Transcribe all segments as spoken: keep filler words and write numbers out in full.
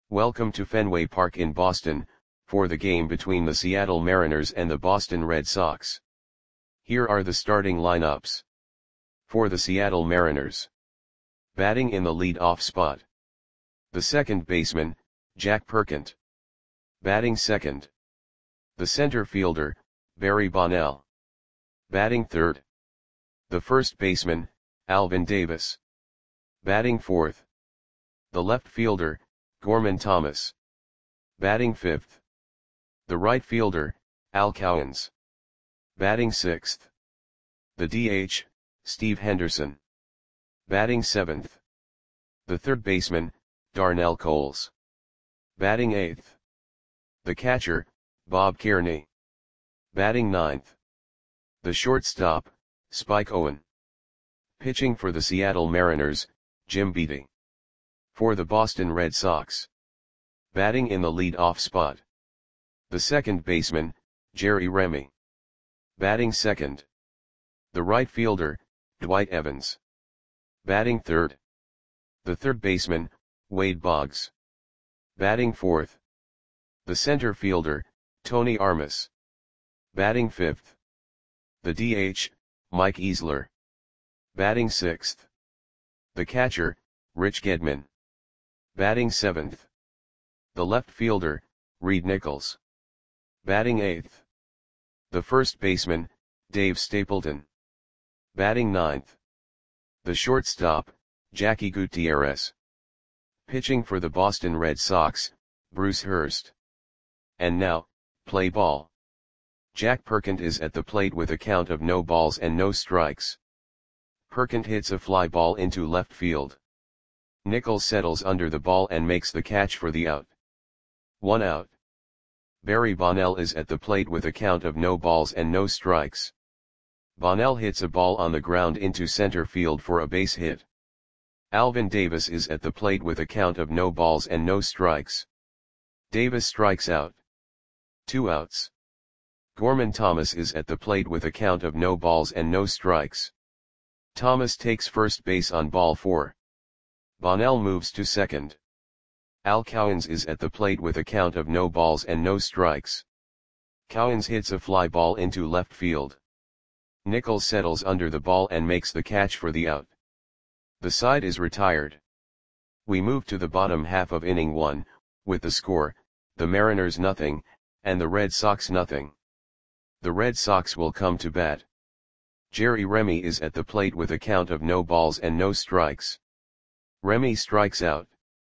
Welcome to Fenway Park in Boston, for the game between the Seattle Mariners and the Boston Red Sox. Here are the starting lineups. For the Seattle Mariners. Batting in the lead-off spot. The second baseman, Jack Perkent. Batting second. The center fielder, Barry Bonnell. Batting third. The first baseman, Alvin Davis. Batting fourth. The left fielder, Gorman Thomas. Batting fifth. The right fielder, Al Cowens. Batting sixth. The D H, Steve Henderson. Batting seventh. The third baseman, Darnell Coles. Batting eighth. The catcher, Bob Kearney. Batting ninth. The shortstop, Spike Owen. Pitching for the Seattle Mariners, Jim Beattie. For the Boston Red Sox. Batting in the lead-off spot. The second baseman, Jerry Remy. Batting second. The right fielder, Dwight Evans. Batting third. The third baseman, Wade Boggs. Batting fourth. The center fielder, Tony Armas. Batting fifth. The D H, Mike Easler. Batting sixth. The catcher, Rich Gedman. Batting seventh. The left fielder, Reed Nichols. Batting eighth. The first baseman, Dave Stapleton. Batting ninth. The shortstop, Jackie Gutierrez. Pitching for the Boston Red Sox, Bruce Hurst. And now, play ball. Jack Perkent is at the plate with a count of no balls and no strikes. Perkent hits a fly ball into left field. Nichols settles under the ball and makes the catch for the out. One out. Barry Bonnell is at the plate with a count of no balls and no strikes. Bonnell hits a ball on the ground into center field for a base hit. Alvin Davis is at the plate with a count of no balls and no strikes. Davis strikes out. Two outs. Gorman Thomas is at the plate with a count of no balls and no strikes. Thomas takes first base on ball four. Bonnell moves to second. Al Cowens is at the plate with a count of no balls and no strikes. Cowens hits a fly ball into left field. Nichols settles under the ball and makes the catch for the out. The side is retired. We move to the bottom half of inning one, with the score, the Mariners nothing, and the Red Sox nothing. The Red Sox will come to bat. Jerry Remy is at the plate with a count of no balls and no strikes. Remy strikes out.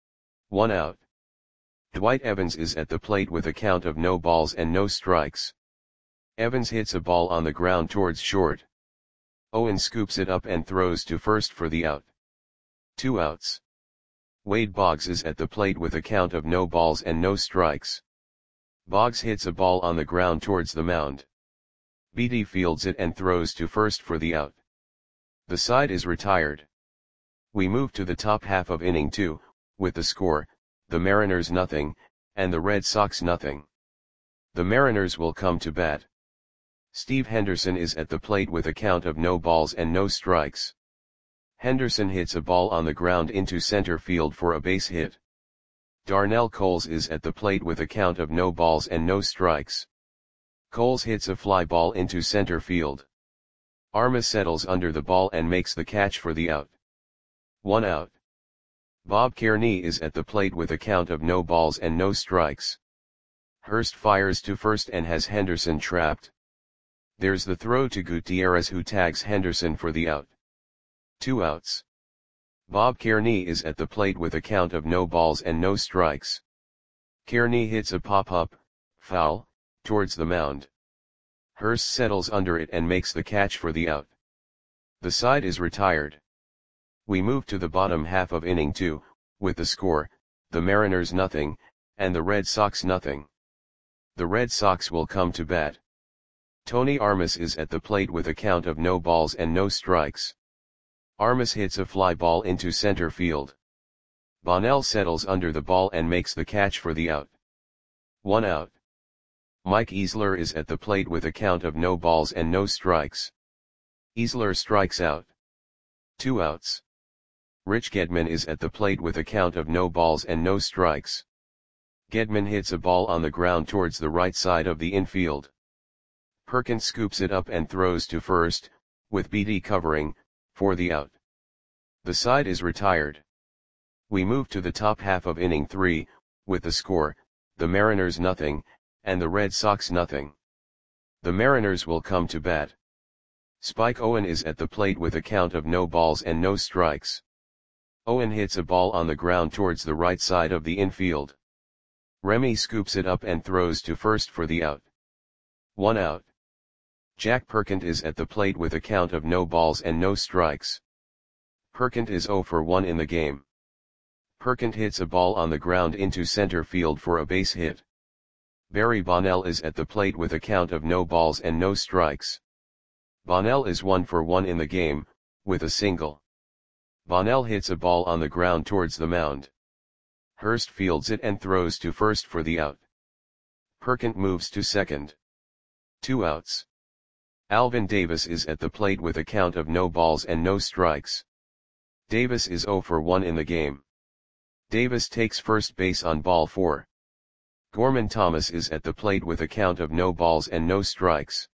One out. Dwight Evans is at the plate with a count of no balls and no strikes. Evans hits a ball on the ground towards short. Owen scoops it up and throws to first for the out. Two outs. Wade Boggs is at the plate with a count of no balls and no strikes. Boggs hits a ball on the ground towards the mound. Beattie fields it and throws to first for the out. The side is retired. We move to the top half of inning two, with the score, the Mariners nothing, and the Red Sox nothing. The Mariners will come to bat. Steve Henderson is at the plate with a count of no balls and no strikes. Henderson hits a ball on the ground into center field for a base hit. Darnell Coles is at the plate with a count of no balls and no strikes. Coles hits a fly ball into center field. Armas settles under the ball and makes the catch for the out. One out. Bob Kearney is at the plate with a count of no balls and no strikes. Hurst fires to first and has Henderson trapped. There's the throw to Gutierrez, who tags Henderson for the out. Two outs. Bob Kearney is at the plate with a count of no balls and no strikes. Kearney hits a pop-up, foul, towards the mound. Hurst settles under it and makes the catch for the out. The side is retired. We move to the bottom half of inning two, with the score, the Mariners nothing, and the Red Sox nothing. The Red Sox will come to bat. Tony Armas is at the plate with a count of no balls and no strikes. Armas hits a fly ball into center field. Bonnell settles under the ball and makes the catch for the out. One out. Mike Easler is at the plate with a count of no balls and no strikes. Easler strikes out. Two outs. Rich Gedman is at the plate with a count of no balls and no strikes. Gedman hits a ball on the ground towards the right side of the infield. Perkins scoops it up and throws to first, with Beatty covering, for the out. The side is retired. We move to the top half of inning three, with the score, the Mariners nothing, and the Red Sox nothing. The Mariners will come to bat. Spike Owen is at the plate with a count of no balls and no strikes. Owen hits a ball on the ground towards the right side of the infield. Remy scoops it up and throws to first for the out. One out. Jack Perkins is at the plate with a count of no balls and no strikes. Perkins is oh for one in the game. Perkins hits a ball on the ground into center field for a base hit. Barry Bonnell is at the plate with a count of no balls and no strikes. Bonnell is one for one in the game, with a single. Bonnell hits a ball on the ground towards the mound. Hurst fields it and throws to first for the out. Perkins moves to second. Two outs. Alvin Davis is at the plate with a count of no balls and no strikes. Davis is oh for one in the game. Davis takes first base on ball four. Gorman Thomas is at the plate with a count of no balls and no strikes.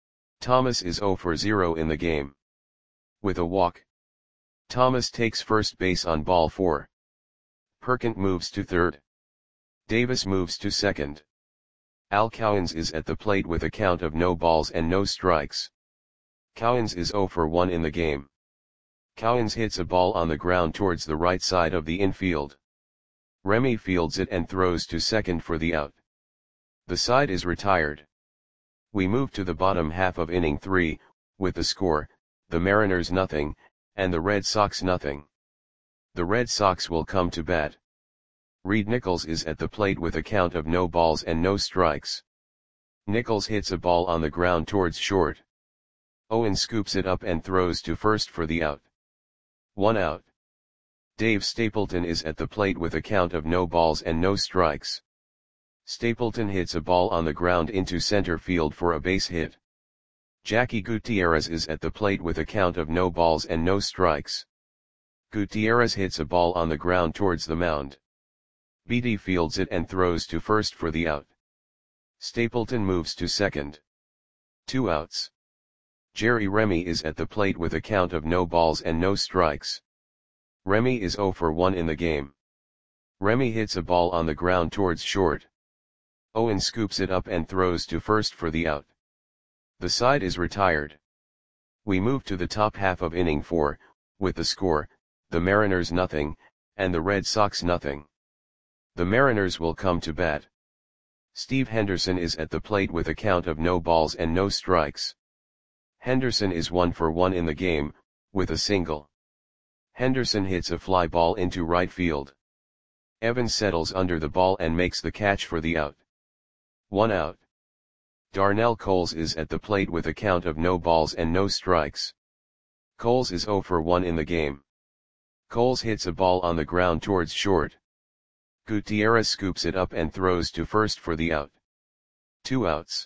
Thomas is oh for zero in the game. With a walk. Thomas takes first base on ball four. Perkins moves to third. Davis moves to second. Al Cowens is at the plate with a count of no balls and no strikes. Cowens is oh for one in the game. Cowens hits a ball on the ground towards the right side of the infield. Remy fields it and throws to second for the out. The side is retired. We move to the bottom half of inning three, with the score, the Mariners nothing, and the Red Sox nothing. The Red Sox will come to bat. Reed Nichols is at the plate with a count of no balls and no strikes. Nichols hits a ball on the ground towards short. Owen scoops it up and throws to first for the out. One out. Dave Stapleton is at the plate with a count of no balls and no strikes. Stapleton hits a ball on the ground into center field for a base hit. Jackie Gutierrez is at the plate with a count of no balls and no strikes. Gutierrez hits a ball on the ground towards the mound. Beatty fields it and throws to first for the out. Stapleton moves to second. Two outs. Jerry Remy is at the plate with a count of no balls and no strikes. Remy is oh for one in the game. Remy hits a ball on the ground towards short. Owen scoops it up and throws to first for the out. The side is retired. We move to the top half of inning four, with the score, the Mariners nothing, and the Red Sox nothing. The Mariners will come to bat. Steve Henderson is at the plate with a count of no balls and no strikes. Henderson is one for one in the game, with a single. Henderson hits a fly ball into right field. Evans settles under the ball and makes the catch for the out. One out. Darnell Coles is at the plate with a count of no balls and no strikes. Coles is oh for one in the game. Coles hits a ball on the ground towards short. Gutierrez scoops it up and throws to first for the out. Two outs.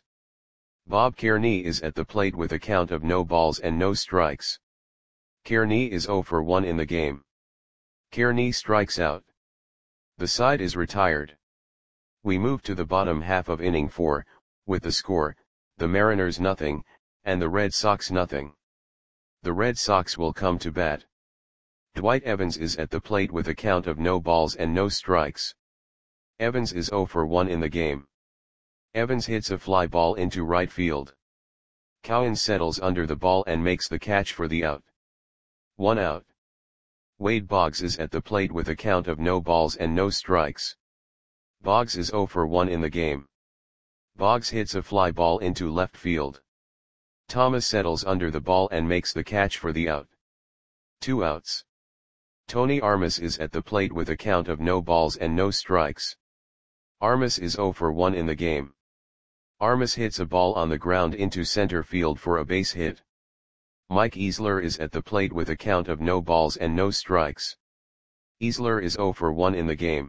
Bob Kearney is at the plate with a count of no balls and no strikes. Kearney is oh for one in the game. Kearney strikes out. The side is retired. We move to the bottom half of inning four, with the score, the Mariners nothing, and the Red Sox nothing. The Red Sox will come to bat. Dwight Evans is at the plate with a count of no balls and no strikes. Evans is oh for one in the game. Evans hits a fly ball into right field. Cowens settles under the ball and makes the catch for the out. One out. Wade Boggs is at the plate with a count of no balls and no strikes. Boggs is oh for one in the game. Boggs hits a fly ball into left field. Thomas settles under the ball and makes the catch for the out. Two outs. Tony Armas is at the plate with a count of no balls and no strikes. Armas is oh for one in the game. Armas hits a ball on the ground into center field for a base hit. Mike Easler is at the plate with a count of no balls and no strikes. Easler is oh for one in the game.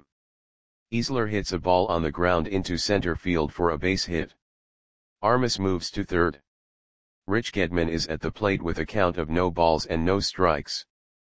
Easler hits a ball on the ground into center field for a base hit. Armas moves to third. Rich Gedman is at the plate with a count of no balls and no strikes.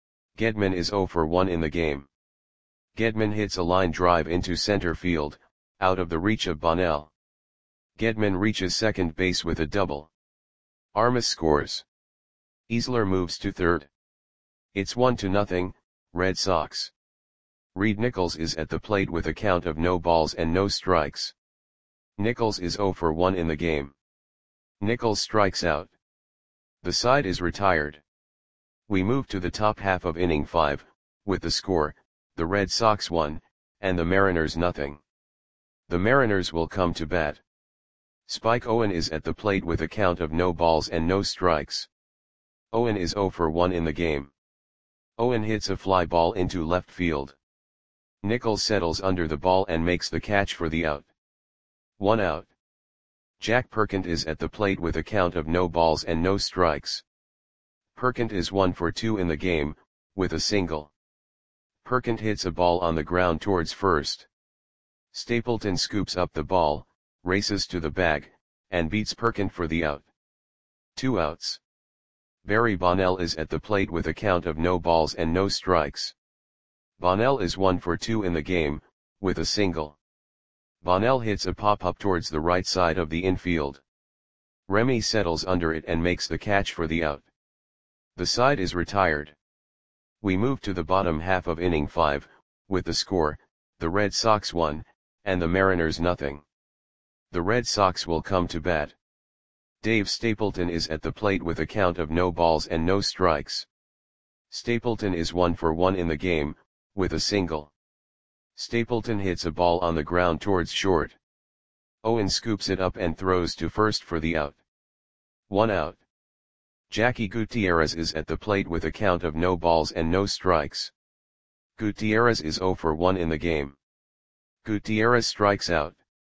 Gedman is oh for one in the game. Gedman hits a line drive into center field, out of the reach of Bonnell. Gedman reaches second base with a double. Armas scores. Easler moves to third. It's one to nothing, Red Sox. Reed Nichols is at the plate with a count of no balls and no strikes. Nichols is oh for one in the game. Nichols strikes out. The side is retired. We move to the top half of inning five, with the score, the Red Sox one, and the Mariners nothing. The Mariners will come to bat. Spike Owen is at the plate with a count of no balls and no strikes. Owen is oh for one in the game. Owen hits a fly ball into left field. Nichols settles under the ball and makes the catch for the out. One out. Jack Perkins is at the plate with a count of no balls and no strikes. Perkins is one for two in the game, with a single. Perkins hits a ball on the ground towards first. Stapleton scoops up the ball, races to the bag, and beats Perkins for the out. Two outs. Barry Bonnell is at the plate with a count of no balls and no strikes. Bonnell is one for two in the game, with a single. Bonnell hits a pop-up towards the right side of the infield. Remy settles under it and makes the catch for the out. The side is retired. We move to the bottom half of inning five, with the score, the Red Sox one, and the Mariners nothing. The Red Sox will come to bat. Dave Stapleton is at the plate with a count of no balls and no strikes. Stapleton is one for one in the game, with a single. Stapleton hits a ball on the ground towards short. Owen scoops it up and throws to first for the out. One out. Jackie Gutierrez is at the plate with a count of no balls and no strikes. Gutierrez is oh for one in the game. Gutierrez strikes out.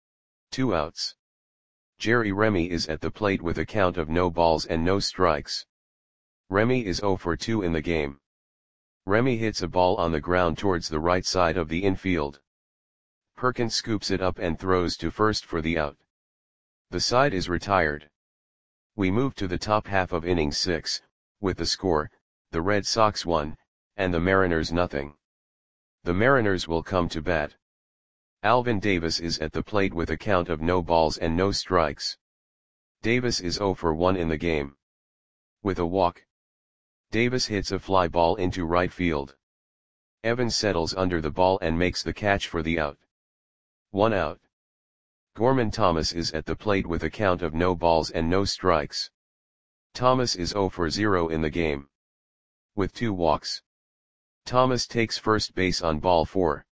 Two outs. Jerry Remy is at the plate with a count of no balls and no strikes. Remy is oh for two in the game. Remy hits a ball on the ground towards the right side of the infield. Perkins scoops it up and throws to first for the out. The side is retired. We move to the top half of inning six, with the score, the Red Sox one, and the Mariners nothing. The Mariners will come to bat. Alvin Davis is at the plate with a count of no balls and no strikes. Davis is oh for one in the game. With a walk. Davis hits a fly ball into right field. Evans settles under the ball and makes the catch for the out. One out. Gorman Thomas is at the plate with a count of no balls and no strikes. Thomas is oh for zero in the game. With two walks. Thomas takes first base on ball four.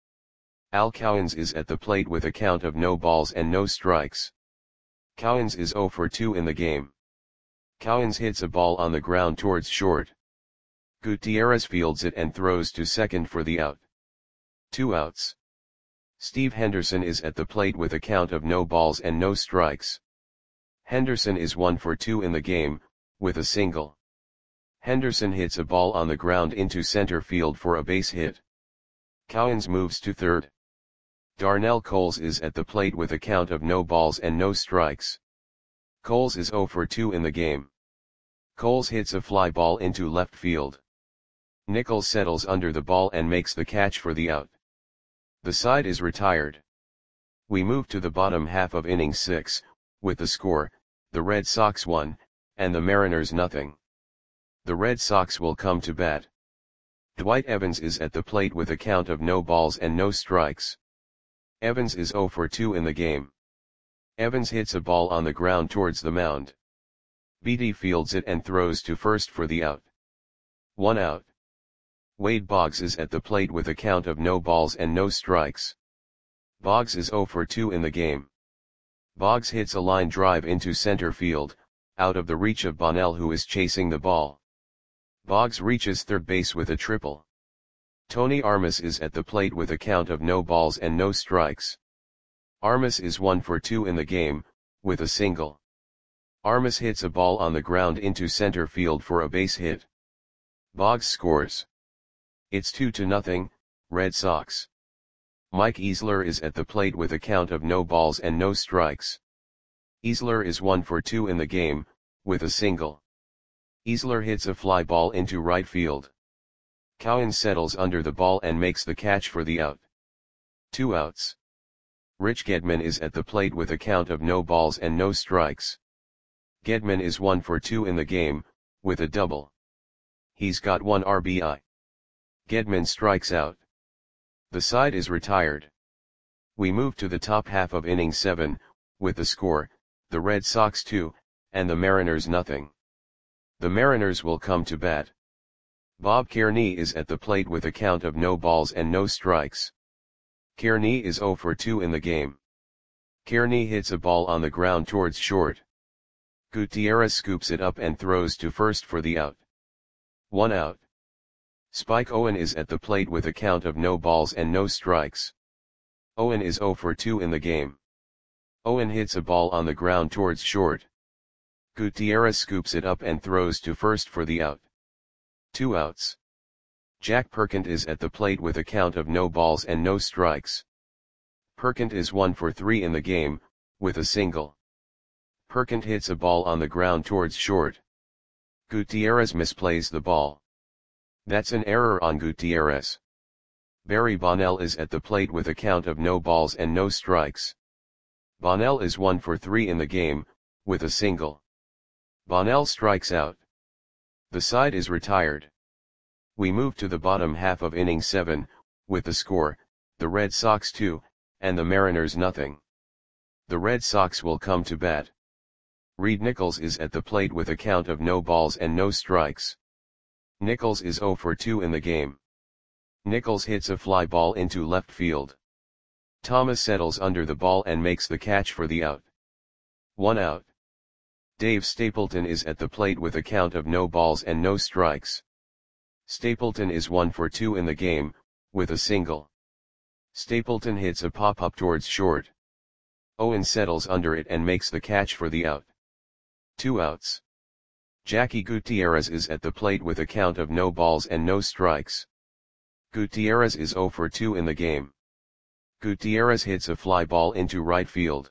Al Cowens is at the plate with a count of no balls and no strikes. Cowens is oh for two in the game. Cowens hits a ball on the ground towards short. Gutierrez fields it and throws to second for the out. Two outs. Steve Henderson is at the plate with a count of no balls and no strikes. Henderson is one for two in the game, with a single. Henderson hits a ball on the ground into center field for a base hit. Cowens moves to third. Darnell Coles is at the plate with a count of no balls and no strikes. Coles is oh for two in the game. Coles hits a fly ball into left field. Nichols settles under the ball and makes the catch for the out. The side is retired. We move to the bottom half of inning six, with the score, the Red Sox one, and the Mariners nothing. The Red Sox will come to bat. Dwight Evans is at the plate with a count of no balls and no strikes. Evans is oh for two in the game. Evans hits a ball on the ground towards the mound. Beatty fields it and throws to first for the out. One out. Wade Boggs is at the plate with a count of no balls and no strikes. Boggs is oh for two in the game. Boggs hits a line drive into center field, out of the reach of Bonnell who is chasing the ball. Boggs reaches third base with a triple. Tony Armas is at the plate with a count of no balls and no strikes. Armas is one for two in the game, with a single. Armas hits a ball on the ground into center field for a base hit. Boggs scores. It's two to nothing, Red Sox. Mike Easler is at the plate with a count of no balls and no strikes. Easler is one for two in the game, with a single. Easler hits a fly ball into right field. Cowens settles under the ball and makes the catch for the out. Two outs. Rich Gedman is at the plate with a count of no balls and no strikes. Gedman is one for two in the game, with a double. He's got one R B I. Gedman strikes out. The side is retired. We move to the top half of inning seven, with the score, the Red Sox two, and the Mariners nothing. The Mariners will come to bat. Bob Kearney is at the plate with a count of no balls and no strikes. Kearney is zero for two in the game. Kearney hits a ball on the ground towards short. Gutierrez scoops it up and throws to first for the out. One out. Spike Owen is at the plate with a count of no balls and no strikes. Owen is zero for two in the game. Owen hits a ball on the ground towards short. Gutierrez scoops it up and throws to first for the out. Two outs. Jack Perkins is at the plate with a count of no balls and no strikes. Perkins is one for three in the game, with a single. Perkins hits a ball on the ground towards short. Gutierrez misplays the ball. That's an error on Gutierrez. Barry Bonnell is at the plate with a count of no balls and no strikes. Bonnell is one for three in the game, with a single. Bonnell strikes out. The side is retired. We move to the bottom half of inning seven, with the score, the Red Sox two, and the Mariners nothing. The Red Sox will come to bat. Reed Nichols is at the plate with a count of no balls and no strikes. Nichols is zero for two in the game. Nichols hits a fly ball into left field. Thomas settles under the ball and makes the catch for the out. One out. Dave Stapleton is at the plate with a count of no balls and no strikes. Stapleton is one for two in the game, with a single. Stapleton hits a pop-up towards short. Owen settles under it and makes the catch for the out. Two outs. Jackie Gutierrez is at the plate with a count of no balls and no strikes. Gutierrez is zero for two in the game. Gutierrez hits a fly ball into right field.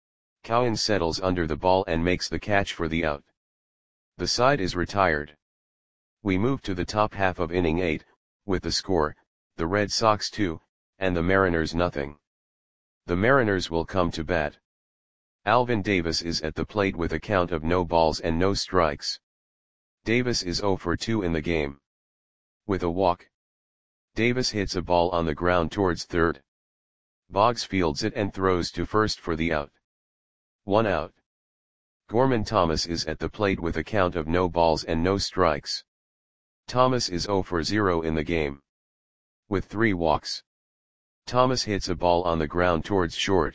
Cowan settles under the ball and makes the catch for the out. The side is retired. We move to the top half of inning eight, with the score, the Red Sox two, and the Mariners nothing. The Mariners will come to bat. Alvin Davis is at the plate with a count of no balls and no strikes. Davis is zero for two in the game. With a walk. Davis hits a ball on the ground towards third. Boggs fields it and throws to first for the out. One out. Gorman Thomas is at the plate with a count of no balls and no strikes. Thomas is zero for zero in the game. With three walks. Thomas hits a ball on the ground towards short.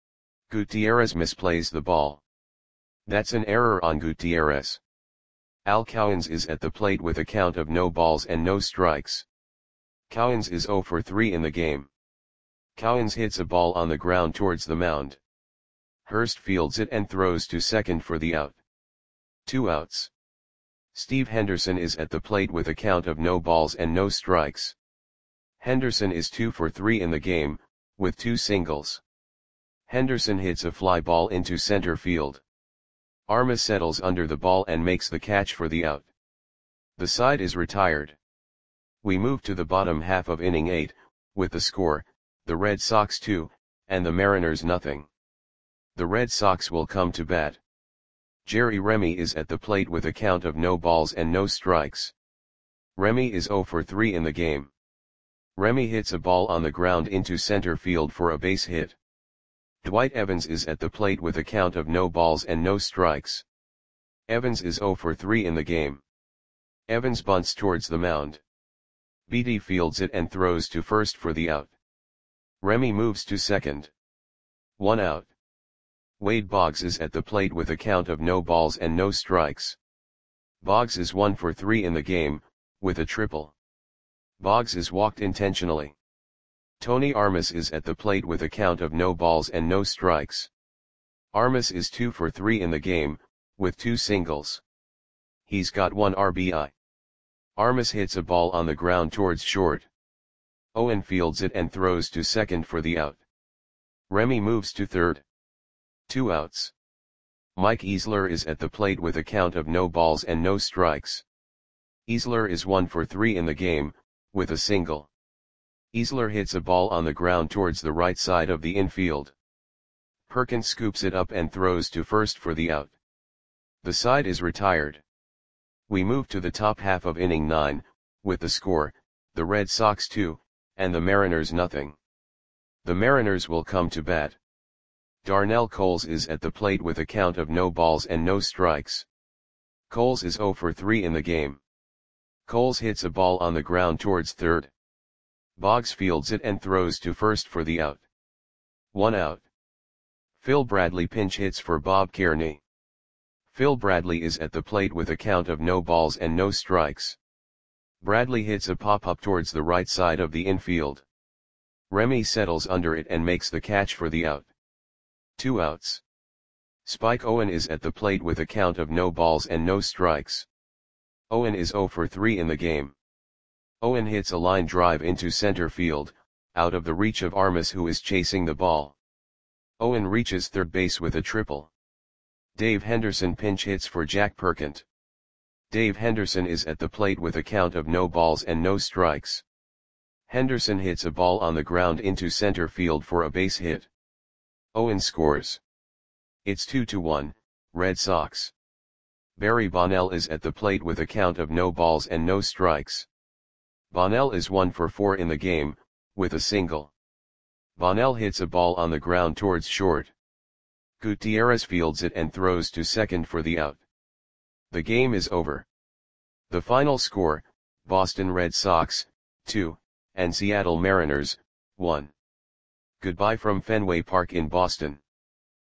Gutierrez misplays the ball. That's an error on Gutierrez. Al Cowens is at the plate with a count of no balls and no strikes. Cowens is zero for three in the game. Cowens hits a ball on the ground towards the mound. Hurst fields it and throws to second for the out. Two outs. Steve Henderson is at the plate with a count of no balls and no strikes. Henderson is two for three in the game, with two singles. Henderson hits a fly ball into center field. Armas settles under the ball and makes the catch for the out. The side is retired. We move to the bottom half of inning eight, with the score, the Red Sox two, and the Mariners nothing. The Red Sox will come to bat. Jerry Remy is at the plate with a count of no balls and no strikes. Remy is zero for three in the game. Remy hits a ball on the ground into center field for a base hit. Dwight Evans is at the plate with a count of no balls and no strikes. Evans is zero for three in the game. Evans bunts towards the mound. Beatty fields it and throws to first for the out. Remy moves to second. One out. Wade Boggs is at the plate with a count of no balls and no strikes. Boggs is one for three in the game, with a triple. Boggs is walked intentionally. Tony Armas is at the plate with a count of no balls and no strikes. Armas is two for three in the game, with two singles. He's got one R B I. Armas hits a ball on the ground towards short. Owen fields it and throws to second for the out. Remy moves to third. Two outs. Mike Easler is at the plate with a count of no balls and no strikes. Easler is one for three in the game, with a single. Easler hits a ball on the ground towards the right side of the infield. Perkins scoops it up and throws to first for the out. The side is retired. We move to the top half of inning nine, with the score, the Red Sox two, and the Mariners nothing. The Mariners will come to bat. Darnell Coles is at the plate with a count of no balls and no strikes. Coles is oh for three in the game. Coles hits a ball on the ground towards third. Boggs fields it and throws to first for the out. One out. Phil Bradley pinch hits for Bob Kearney. Phil Bradley is at the plate with a count of no balls and no strikes. Bradley hits a pop-up towards the right side of the infield. Remy settles under it and makes the catch for the out. Two outs. Spike Owen is at the plate with a count of no balls and no strikes. Owen is oh for three in the game. Owen hits a line drive into center field, out of the reach of Armas, who is chasing the ball. Owen reaches third base with a triple. Dave Henderson pinch hits for Jack Perkins. Dave Henderson is at the plate with a count of no balls and no strikes. Henderson hits a ball on the ground into center field for a base hit. Owen scores. It's two to one, Red Sox. Barry Bonnell is at the plate with a count of no balls and no strikes. Bonnell is one for four in the game, with a single. Bonnell hits a ball on the ground towards short. Gutierrez fields it and throws to second for the out. The game is over. The final score, Boston Red Sox, two, and Seattle Mariners, one. Goodbye from Fenway Park in Boston.